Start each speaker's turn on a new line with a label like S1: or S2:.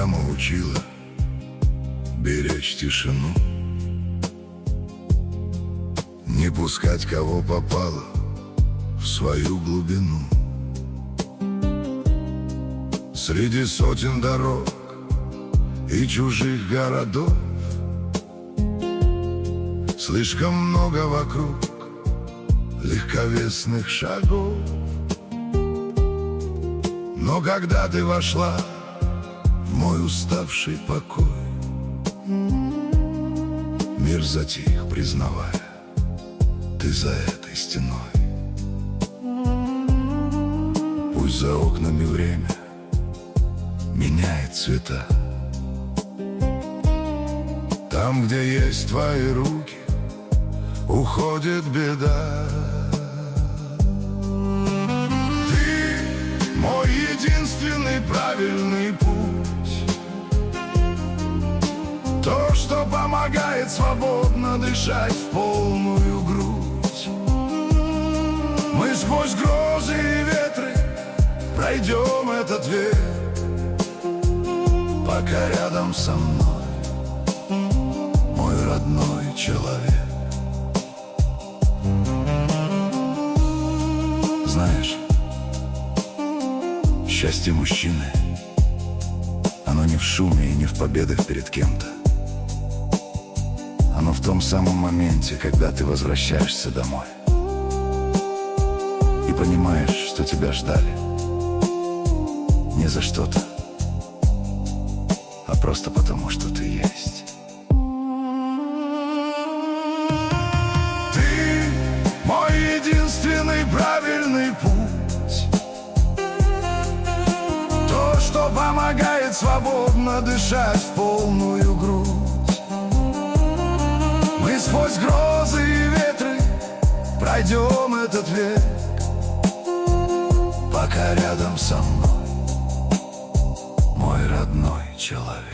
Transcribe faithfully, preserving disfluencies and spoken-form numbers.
S1: мама учила беречь тишину, не пускать кого попало в свою глубину. Среди сотен дорог и чужих городов слишком много вокруг легковесных шагов. Но когда ты вошла в мой уставший покой, мир затих, признавая, ты за этой стеной. Пусть за окнами время меняет цвета, там, где есть твои руки, уходит беда. Ты мой единственный правильный путь, то, что помогает свободно дышать в полную грудь. Мы сквозь грозы и ветры пройдем этот век, пока рядом со мной мой родной человек. Знаешь, счастье мужчины, оно не в шуме и не в победах перед кем-то. Оно в том самом моменте, когда ты возвращаешься домой и понимаешь, что тебя ждали не за что-то, а просто потому, что ты есть. Ты мой единственный правильный путь, то, что помогает свободно дышать в полную грудь. Мы сквозь грозы и ветры пройдем этот век, пока рядом со мной мой родной человек.